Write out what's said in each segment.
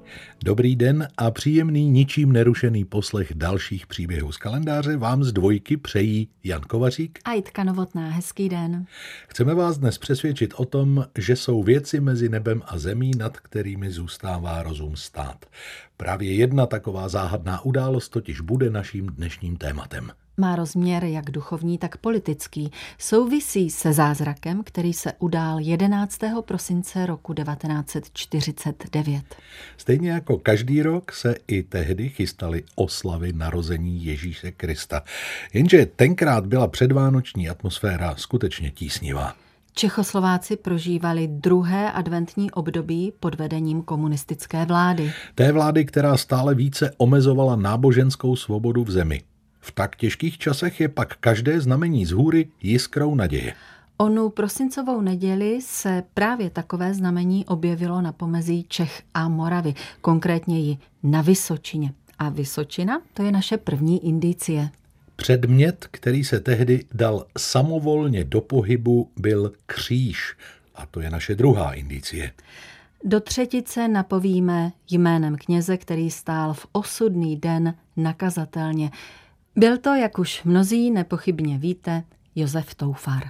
Dobrý den a příjemný, ničím nerušený poslech dalších příběhů z kalendáře vám z Dvojky přejí Jan Kovařík a Jitka Novotná. Hezký den. Chceme vás dnes přesvědčit o tom, že jsou věci mezi nebem a zemí, nad kterými zůstává rozum stát. Právě jedna taková záhadná událost totiž bude naším dnešním tématem. Má rozměr jak duchovní, tak politický. Souvisí se zázrakem, který se udál 11. prosince roku 1949. Stejně jako každý rok se i tehdy chystaly oslavy narození Ježíše Krista. Jenže tenkrát byla předvánoční atmosféra skutečně tísnivá. Čechoslováci prožívali druhé adventní období pod vedením komunistické vlády. Té vlády, která stále více omezovala náboženskou svobodu v zemi. V tak těžkých časech je pak každé znamení z hůry jiskrou naděje. Onu prosincovou neděli se právě takové znamení objevilo na pomezí Čech a Moravy, konkrétněji na Vysočině. A Vysočina, to je naše první indicie. Předmět, který se tehdy dal samovolně do pohybu, byl kříž. A to je naše druhá indicie. Do třetice napovíme jménem kněze, který stál v osudný den nakazatelně. Byl to, jak už mnozí nepochybně víte, Josef Toufar.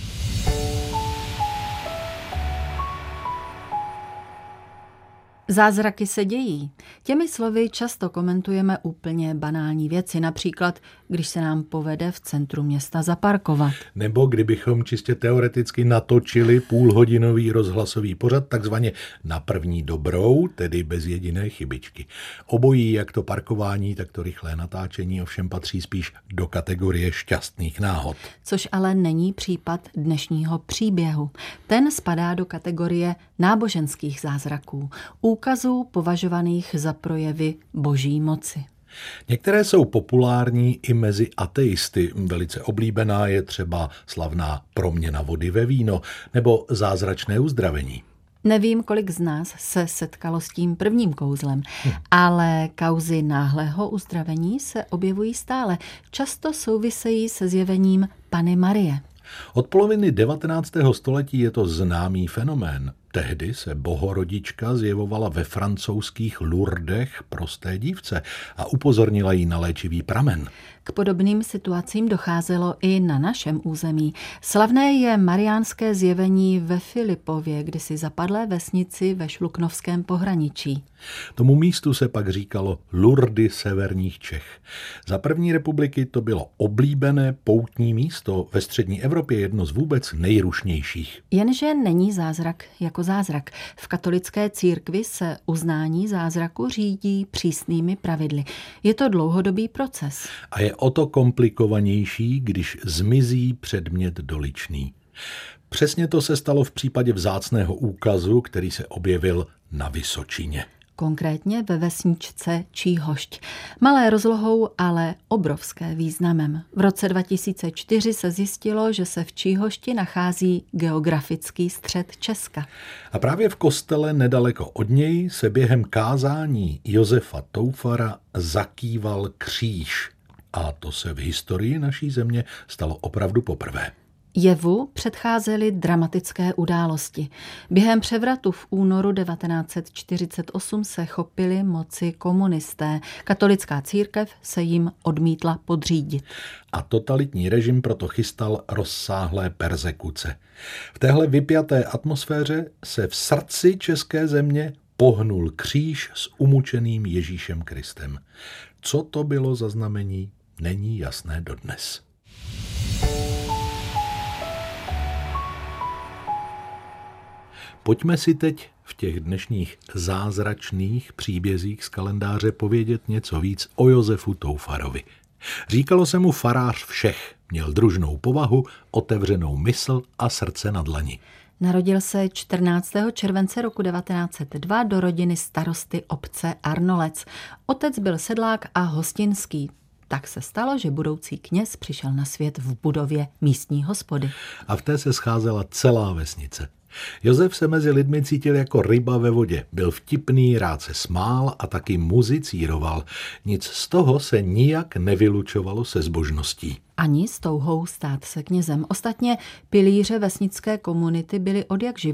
Zázraky se dějí. Těmi slovy často komentujeme úplně banální věci, například, když se nám povede v centru města zaparkovat. Nebo kdybychom čistě teoreticky natočili půlhodinový rozhlasový pořad, takzvaně na první dobrou, tedy bez jediné chybičky. Obojí, jak to parkování, tak to rychlé natáčení, ovšem patří spíš do kategorie šťastných náhod. Což ale není případ dnešního příběhu. Ten spadá do kategorie náboženských zázraků, úkazů považovaných za projevy boží moci. Některé jsou populární i mezi ateisty. Velice oblíbená je třeba slavná proměna vody ve víno nebo zázračné uzdravení. Nevím, kolik z nás se setkalo s tím prvním kouzlem, ale kauzy náhlého uzdravení se objevují stále. Často souvisejí se zjevením Panny Marie. Od poloviny 19. století je to známý fenomén. Tehdy se Bohorodička zjevovala ve francouzských Lourdech prosté dívce a upozornila jí na léčivý pramen. K podobným situacím docházelo i na našem území. Slavné je mariánské zjevení ve Filipově, kdysi zapadlé vesnici ve šluknovském pohraničí. Tomu místu se pak říkalo Lourdy severních Čech. Za první republiky to bylo oblíbené poutní místo, ve střední Evropě jedno z vůbec nejrušnějších. Jenže není zázrak jako zázrak. V katolické církvi se uznání zázraku řídí přísnými pravidly. Je to dlouhodobý proces. A je o to komplikovanější, když zmizí předmět doličný. Přesně to se stalo v případě vzácného úkazu, který se objevil na Vysočině. Konkrétně ve vesničce Číhošť. Malé rozlohou, ale obrovské významem. V roce 2004 se zjistilo, že se v Číhošti nachází geografický střed Česka. A právě v kostele nedaleko od něj se během kázání Josefa Toufara zakýval kříž. A to se v historii naší země stalo opravdu poprvé. Jevu předcházely dramatické události. Během převratu v únoru 1948 se chopili moci komunisté. Katolická církev se jim odmítla podřídit. A totalitní režim proto chystal rozsáhlé perzekuce. V téhle vypjaté atmosféře se v srdci české země pohnul kříž s umučeným Ježíšem Kristem. Co to bylo za znamení, není jasné dodnes. Pojďme si teď v těch dnešních zázračných příbězích z kalendáře povědět něco víc o Josefu Toufarovi. Říkalo se mu farář všech, měl družnou povahu, otevřenou mysl a srdce na dlani. Narodil se 14. července roku 1902 do rodiny starosty obce Arnolec. Otec byl sedlák a hostinský. Tak se stalo, že budoucí kněz přišel na svět v budově místní hospody. A v té se scházela celá vesnice. Josef se mezi lidmi cítil jako ryba ve vodě. Byl vtipný, rád se smál a taky muzicíroval. Nic z toho se nijak nevylučovalo se zbožností. Ani s touhou stát se knězem. Ostatně pilíře vesnické komunity byly odjakživa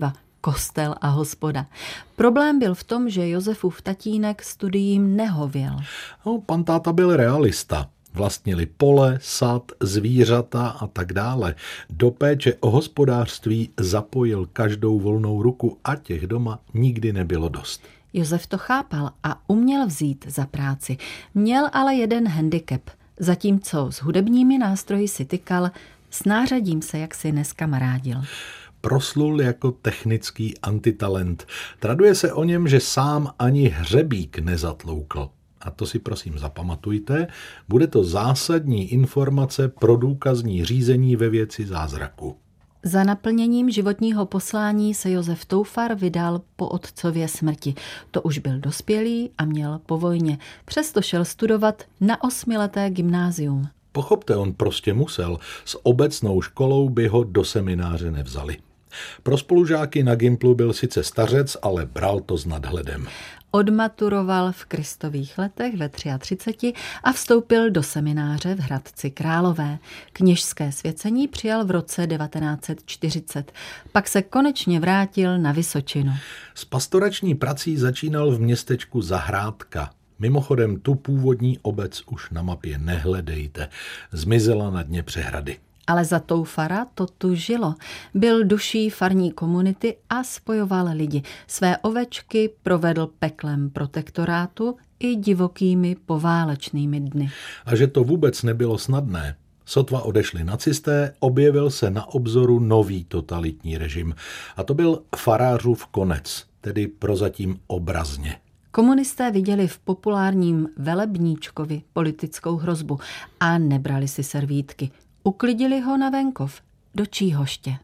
kostel a hospoda. Problém byl v tom, že Josefův tatínek studiím nehověl. No, pan táta byl realista. Vlastnili pole, sad, zvířata a tak dále. Do péče o hospodářství zapojil každou volnou ruku a těch doma nikdy nebylo dost. Josef to chápal a uměl vzít za práci. Měl ale jeden handicap. Zatímco s hudebními nástroji si tykal, s nářadím se jaksi neskamarádil. Proslul jako technický antitalent. Traduje se o něm, že sám ani hřebík nezatloukl. A to si prosím zapamatujte, bude to zásadní informace pro důkazní řízení ve věci zázraku. Za naplněním životního poslání se Josef Toufar vydal po otcově smrti. To už byl dospělý a měl po vojně. Přesto šel studovat na 8leté gymnázium. Pochopte, on prostě musel. S obecnou školou by ho do semináře nevzali. Pro spolužáky na Gimplu byl sice stařec, ale bral to s nadhledem. Odmaturoval v Kristových letech ve 33 a vstoupil do semináře v Hradci Králové. Kněžské svěcení přijal v roce 1940. Pak se konečně vrátil na Vysočinu. S pastorační prací začínal v městečku Zahrádka. Mimochodem, tu původní obec už na mapě nehledejte. Zmizela na dně přehrady. Ale za Toufara to tu žilo. Byl duší farní komunity a spojoval lidi. Své ovečky provedl peklem protektorátu i divokými poválečnými dny. A že to vůbec nebylo snadné. Sotva odešli nacisté, objevil se na obzoru nový totalitní režim. A to byl farářův konec, tedy prozatím obrazně. Komunisté viděli v populárním Velebníčkovi politickou hrozbu a nebrali si servítky. Uklidili ho na venkov, do Číhoště.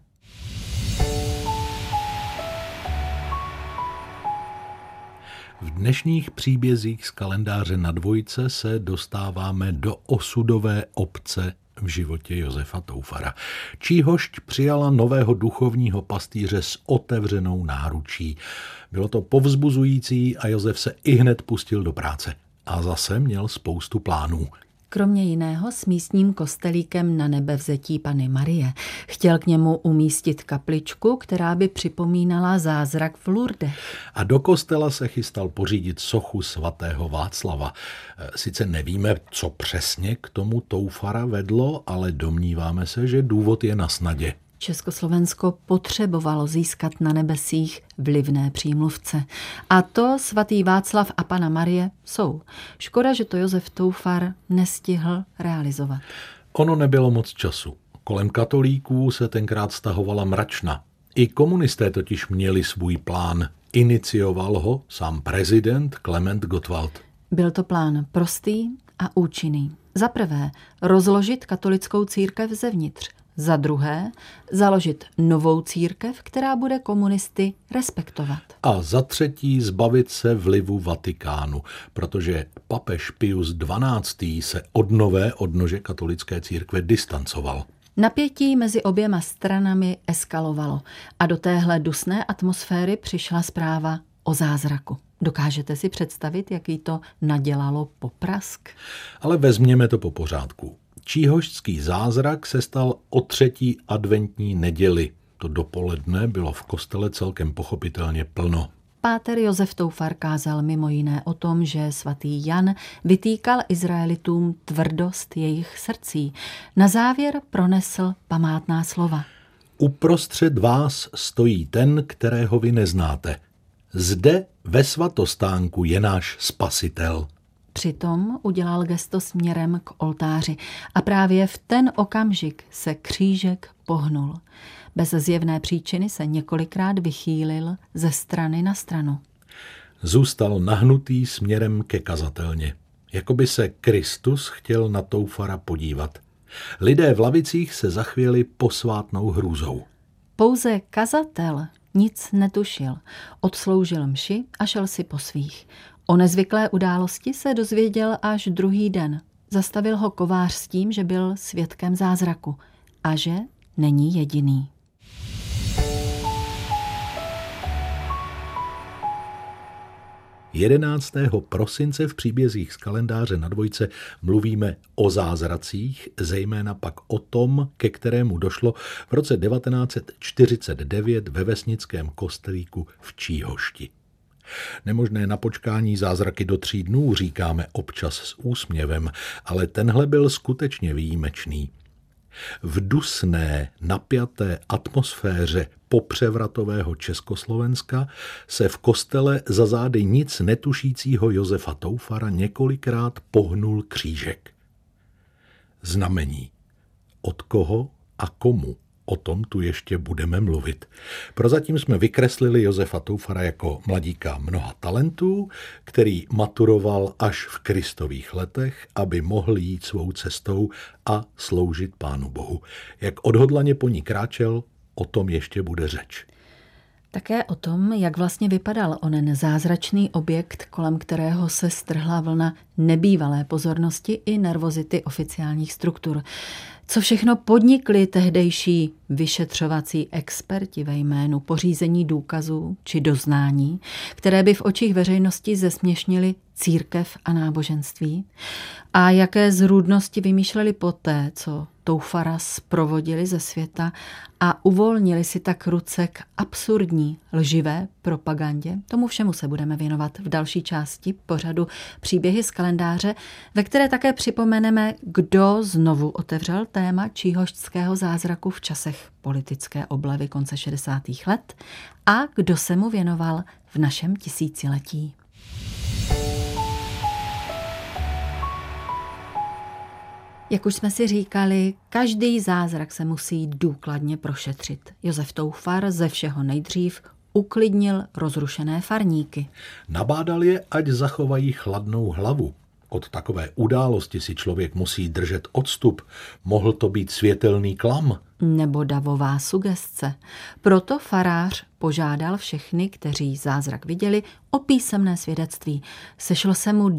V dnešních příbězích z kalendáře na Dvojce se dostáváme do osudové obce v životě Josefa Toufara. Číhošť přijala nového duchovního pastýře s otevřenou náručí. Bylo to povzbuzující a Josef se ihned pustil do práce. A zase měl spoustu plánů. Kromě jiného s místním kostelíkem na Nebevzetí Panny Marie. Chtěl k němu umístit kapličku, která by připomínala zázrak v Lourdech. A do kostela se chystal pořídit sochu svatého Václava. Sice nevíme, co přesně k tomu Toufara vedlo, ale domníváme se, že důvod je na snadě. Československo potřebovalo získat na nebesích vlivné přímluvce. A to svatý Václav a Panna Marie jsou. Škoda, že to Josef Toufar nestihl realizovat. Ono nebylo moc času. Kolem katolíků se tenkrát stahovala mračna. I komunisté totiž měli svůj plán. Inicioval ho sám prezident Klement Gottwald. Byl to plán prostý a účinný. Za prvé, rozložit katolickou církev zevnitř. Za druhé, založit novou církev, která bude komunisty respektovat. A za třetí, zbavit se vlivu Vatikánu, protože papež Pius XII. Se od nové odnože katolické církve distancoval. Napětí mezi oběma stranami eskalovalo a do téhle dusné atmosféry přišla zpráva o zázraku. Dokážete si představit, jaký to nadělalo poprask? Ale vezměme to po pořádku. Číhošťský zázrak se stal o 3. adventní neděli. To dopoledne bylo v kostele celkem pochopitelně plno. Páter Josef Toufar kázal mimo jiné o tom, že svatý Jan vytýkal Izraelitům tvrdost jejich srdcí. Na závěr pronesl památná slova. Uprostřed vás stojí ten, kterého vy neznáte. Zde ve svatostánku je náš spasitel. Přitom udělal gesto směrem k oltáři a právě v ten okamžik se křížek pohnul. Bez zjevné příčiny se několikrát vychýlil ze strany na stranu. Zůstal nahnutý směrem ke kazatelně. Jakoby se Kristus chtěl na Toufara podívat. Lidé v lavicích se zachvěli posvátnou hrůzou. Pouze kazatel nic netušil. Odsloužil mši a šel si po svých. O nezvyklé události se dozvěděl až druhý den. Zastavil ho kovář s tím, že byl svědkem zázraku a že není jediný. 11. prosince v příbězích z kalendáře na Dvojce mluvíme o zázracích, zejména pak o tom, ke kterému došlo v roce 1949 ve vesnickém kostelíku v Číhošti. Nemožné na počkání zázraky do 3 dnů říkáme občas s úsměvem, ale tenhle byl skutečně výjimečný. V dusné, napjaté atmosféře popřevratového Československa se v kostele za zády nic netušícího Josefa Toufara několikrát pohnul křížek. Znamení. Od koho a komu? O tom tu ještě budeme mluvit. Prozatím jsme vykreslili Josefa Toufara jako mladíka mnoha talentů, který maturoval až v Kristových letech, aby mohl jít svou cestou a sloužit Pánu Bohu. Jak odhodlaně po ní kráčel, o tom ještě bude řeč. Také o tom, jak vlastně vypadal onen zázračný objekt, kolem kterého se strhla vlna nebývalé pozornosti i nervozity oficiálních struktur. Co všechno podnikli tehdejší vyšetřovací experti ve jménu pořízení důkazů či doznání, které by v očích veřejnosti zesměšnili církev a náboženství, a jaké zrůdnosti vymýšleli poté, co Toufara zprovodili ze světa a uvolnili si tak ruce k absurdní, lživé propagandě. Tomu všemu se budeme věnovat v další části pořadu Příběhy z kalendáře, ve které také připomeneme, kdo znovu otevřel téma číhošťského zázraku v časech politické oblavy konce 60. let a kdo se mu věnoval v našem tisíciletí. Jak už jsme si říkali, každý zázrak se musí důkladně prošetřit. Josef Toufar ze všeho nejdřív uklidnil rozrušené farníky. Nabádal je, ať zachovají chladnou hlavu. Od takové události si člověk musí držet odstup. Mohl to být světelný klam. Nebo davová sugestce. Proto farář požádal všechny, kteří zázrak viděli, o písemné svědectví. Sešlo se mu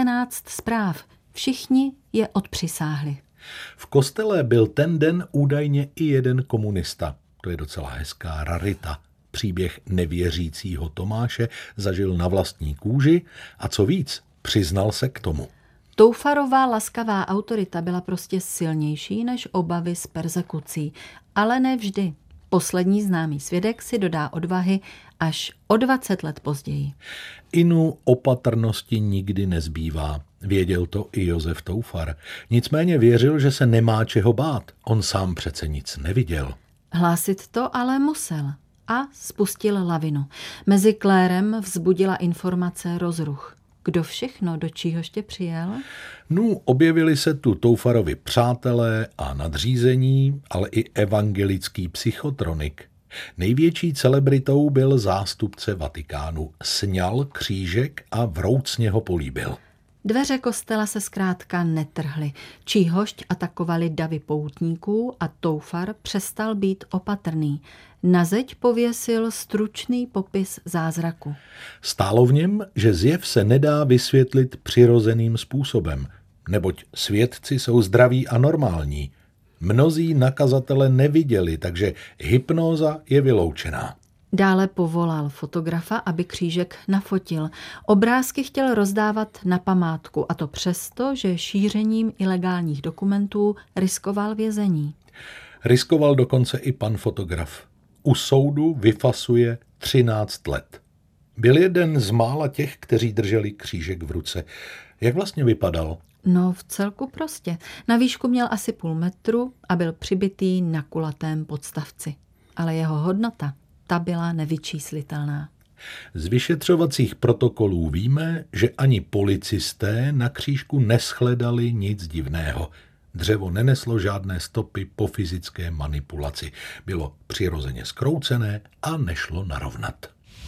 19 zpráv. Všichni je odpřisáhli. V kostele byl ten den údajně i jeden komunista. To je docela hezká rarita. Příběh nevěřícího Tomáše zažil na vlastní kůži a co víc, přiznal se k tomu. Toufarová laskavá autorita byla prostě silnější než obavy z perzekucí, ale ne vždy. Poslední známý svědek si dodá odvahy až o 20 let později. Inu opatrnosti nikdy nezbývá. Věděl to i Josef Toufar. Nicméně věřil, že se nemá čeho bát. On sám přece nic neviděl. Hlásit to ale musel a spustil lavinu. Mezi klérem vzbudila informace rozruch. Kdo všechno do Číhoště přijel? Objevili se tu Toufarovi přátelé a nadřízení, ale i evangelický psychotronik. Největší celebritou byl zástupce Vatikánu. Sňal křížek a vroucně ho políbil. Dveře kostela se zkrátka netrhly. Číhošť atakovali davy poutníků a Toufar přestal být opatrný. Na zeď pověsil stručný popis zázraku. Stálo v něm, že zjev se nedá vysvětlit přirozeným způsobem, neboť svědci jsou zdraví a normální. Mnozí nakazatele neviděli, takže hypnóza je vyloučená. Dále povolal fotografa, aby křížek nafotil. Obrázky chtěl rozdávat na památku, a to přesto, že šířením ilegálních dokumentů riskoval vězení. Riskoval dokonce i pan fotograf. U soudu vyfasuje 13 let. Byl jeden z mála těch, kteří drželi křížek v ruce. Jak vlastně vypadal? V celku prostě. Na výšku měl asi 0,5 metru a byl přibitý na kulatém podstavci. Ale jeho hodnota, ta byla nevyčíslitelná. Z vyšetřovacích protokolů víme, že ani policisté na křížku neshledali nic divného. Dřevo neneslo žádné stopy po fyzické manipulaci. Bylo přirozeně zkroucené a nešlo narovnat.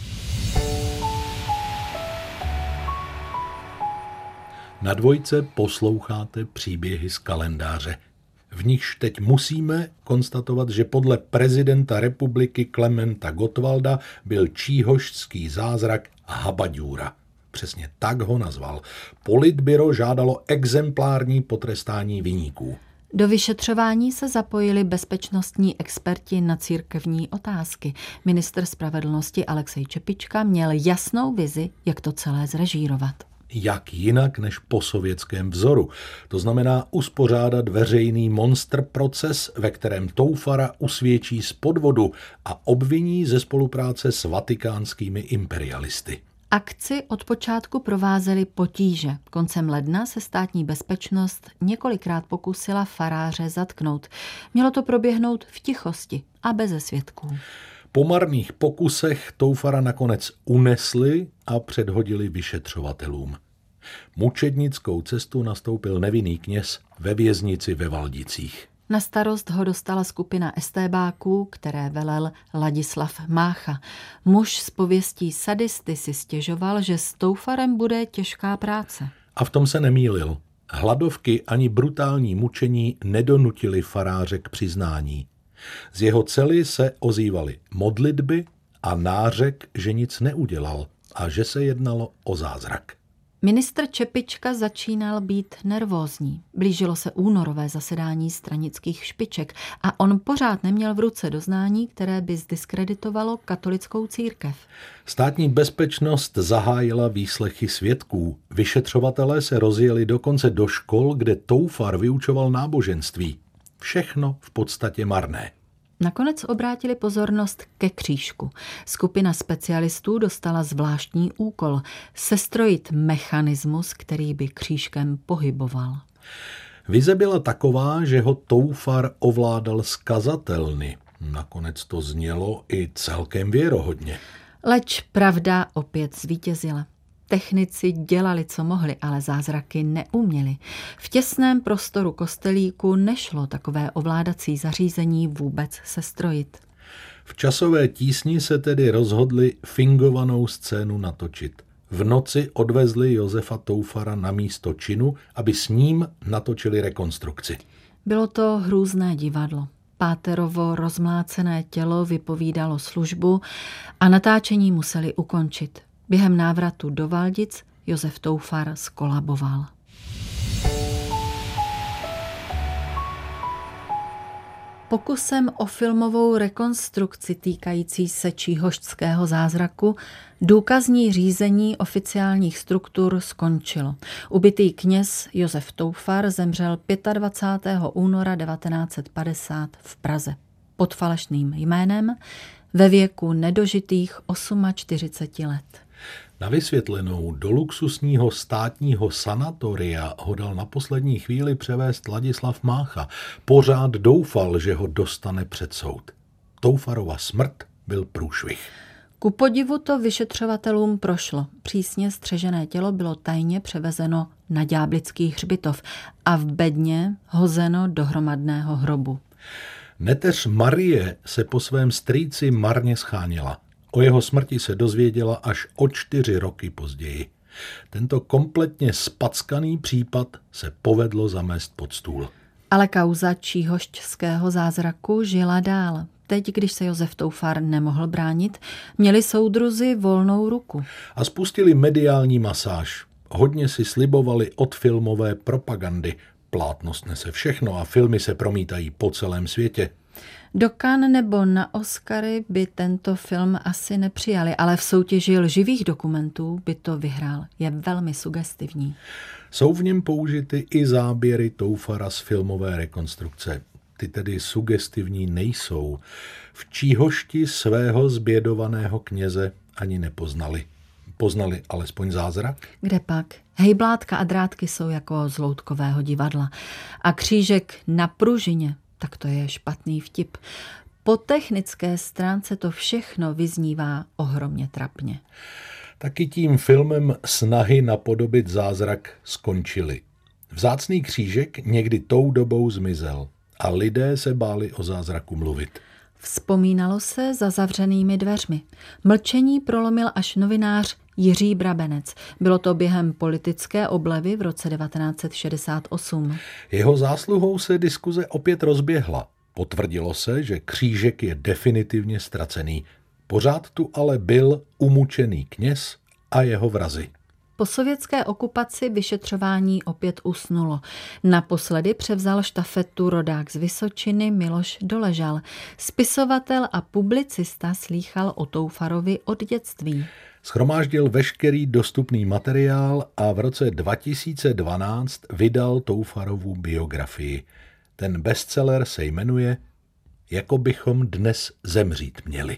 Na Dvojce posloucháte příběhy z kalendáře. V nichž teď musíme konstatovat, že podle prezidenta republiky Klementa Gottwalda byl číhošťský zázrak habaďůra. Přesně tak ho nazval. Politbyro žádalo exemplární potrestání viníků. Do vyšetřování se zapojili bezpečnostní experti na církevní otázky. Ministr spravedlnosti Alexej Čepička měl jasnou vizi, jak to celé zrežírovat. Jak jinak než po sovětském vzoru. To znamená uspořádat veřejný monster proces, ve kterém Toufara usvědčí z podvodu a obviní ze spolupráce s vatikánskými imperialisty. Akci od počátku provázely potíže. Koncem ledna se státní bezpečnost několikrát pokusila faráře zatknout. Mělo to proběhnout v tichosti a beze svědků. Po marných pokusech Toufara nakonec unesli a předhodili vyšetřovatelům. Mučednickou cestu nastoupil nevinný kněz ve věznici ve Valdicích. Na starost ho dostala skupina estébáků, které velel Ladislav Mácha. Muž z pověstí sadisty si stěžoval, že s Toufarem bude těžká práce. A v tom se nemýlil. Hladovky ani brutální mučení nedonutili faráře k přiznání. Z jeho cely se ozývaly modlitby a nářek, že nic neudělal a že se jednalo o zázrak. Ministr Čepička začínal být nervózní. Blížilo se únorové zasedání stranických špiček a on pořád neměl v ruce doznání, které by zdiskreditovalo katolickou církev. Státní bezpečnost zahájila výslechy svědků. Vyšetřovatelé se rozjeli dokonce do škol, kde Toufar vyučoval náboženství. Všechno v podstatě marné. Nakonec obrátili pozornost ke křížku. Skupina specialistů dostala zvláštní úkol – sestrojit mechanismus, který by křížkem pohyboval. Vize byla taková, že ho Toufar ovládal skazatelny. Nakonec to znělo i celkem věrohodně. Leč pravda opět zvítězila. Technici dělali, co mohli, ale zázraky neuměli. V těsném prostoru kostelíku nešlo takové ovládací zařízení vůbec sestrojit. V časové tísni se tedy rozhodli fingovanou scénu natočit. V noci odvezli Josefa Toufara na místo činu, aby s ním natočili rekonstrukci. Bylo to hrůzné divadlo. Páterovo rozmlácené tělo vypovídalo službu a natáčení museli ukončit. Během návratu do Valdic Josef Toufar skolaboval. Pokusem o filmovou rekonstrukci týkající se číhošťského zázraku důkazní řízení oficiálních struktur skončilo. Ubitý kněz Josef Toufar zemřel 25. února 1950 v Praze pod falešným jménem ve věku nedožitých 48 let. Na vysvětlenou do luxusního státního sanatoria ho dal na poslední chvíli převést Ladislav Mácha. Pořád doufal, že ho dostane před soud. Toufarova smrt byl průšvih. Ku podivu to vyšetřovatelům prošlo. Přísně střežené tělo bylo tajně převezeno na ďáblický hřbitov a v bedně hozeno do hromadného hrobu. Neteř Marie se po svém strýci marně scháněla. O jeho smrti se dozvěděla až o 4 roky později. Tento kompletně spackaný případ se povedlo zamést pod stůl. Ale kauza číhošťského zázraku žila dál. Teď, když se Josef Toufar nemohl bránit, měli soudruzi volnou ruku. A spustili mediální masáž. Hodně si slibovali od filmové propagandy. Plátnost nese všechno a filmy se promítají po celém světě. Do Cannes nebo na Oscary by tento film asi nepřijali, ale v soutěži lživých dokumentů by to vyhrál. Je velmi sugestivní. Jsou v něm použity i záběry Toufara z filmové rekonstrukce. Ty tedy sugestivní nejsou. V Číhošti svého zbědovaného kněze ani nepoznali. Poznali alespoň zázrak? Kde pak? Hejblátka a drátky jsou jako z loutkového divadla. A křížek na pružině, tak to je špatný vtip. Po technické stránce to všechno vyznívá ohromně trapně. Taky tím filmem snahy napodobit zázrak skončily. Vzácný křížek někdy tou dobou zmizel a lidé se báli o zázraku mluvit. Vzpomínalo se za zavřenými dveřmi. Mlčení prolomil až novinář Jiří Brabenec. Bylo to během politické oblevy v roce 1968. Jeho zásluhou se diskuze opět rozběhla. Potvrdilo se, že křížek je definitivně ztracený. Pořád tu ale byl umučený kněz a jeho vrazi. Po sovětské okupaci vyšetřování opět usnulo. Naposledy převzal štafetu rodák z Vysočiny Miloš Doležal. Spisovatel a publicista slýchal o Toufarovi od dětství. Shromáždil veškerý dostupný materiál a v roce 2012 vydal Toufarovu biografii. Ten bestseller se jmenuje Jako bychom dnes zemřít měli.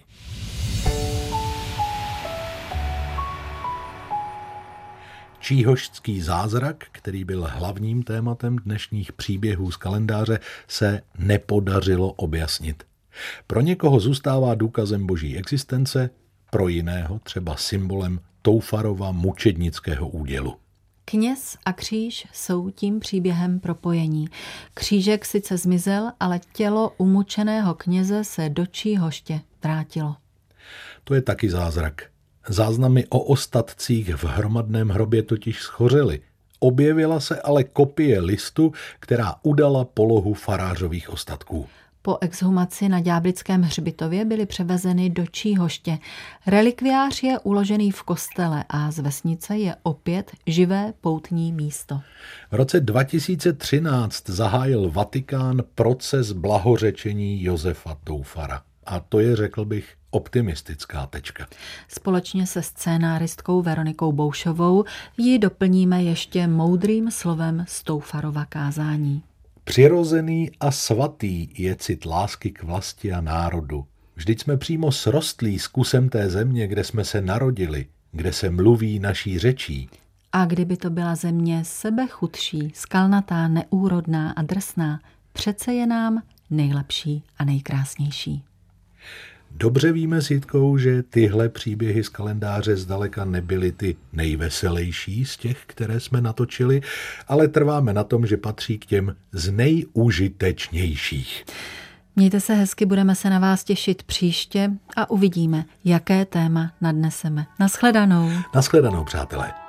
Číhošský zázrak, který byl hlavním tématem dnešních příběhů z kalendáře, se nepodařilo objasnit. Pro někoho zůstává důkazem boží existence, pro jiného třeba symbolem Toufarova mučednického údělu. Kněz a kříž jsou tím příběhem propojení. Křížek sice zmizel, ale tělo umučeného kněze se do Číhoště vrátilo. To je taky zázrak. Záznamy o ostatcích v hromadném hrobě totiž schořely. Objevila se ale kopie listu, která udala polohu farářových ostatků. Po exhumaci na Ďáblickém hřbitově byly převezeny do Číhoště. Relikviář je uložený v kostele a z vesnice je opět živé poutní místo. V roce 2013 zahájil Vatikán proces blahořečení Josefa Toufara. A to je, řekl bych, optimistická tečka. Společně se scénáristkou Veronikou Boušovou ji doplníme ještě moudrým slovem z Toufarova kázání. Přirozený a svatý je cit lásky k vlasti a národu. Vždyť jsme přímo srostlí s kusem té země, kde jsme se narodili, kde se mluví naší řečí. A kdyby to byla země sebechudší, skalnatá, neúrodná a drsná, přece je nám nejlepší a nejkrásnější. Dobře víme s Jitkou, že tyhle příběhy z kalendáře zdaleka nebyly ty nejveselější z těch, které jsme natočili, ale trváme na tom, že patří k těm z nejužitečnějších. Mějte se hezky, budeme se na vás těšit příště a uvidíme, jaké téma nadneseme. Naschledanou. Naschledanou, přátelé.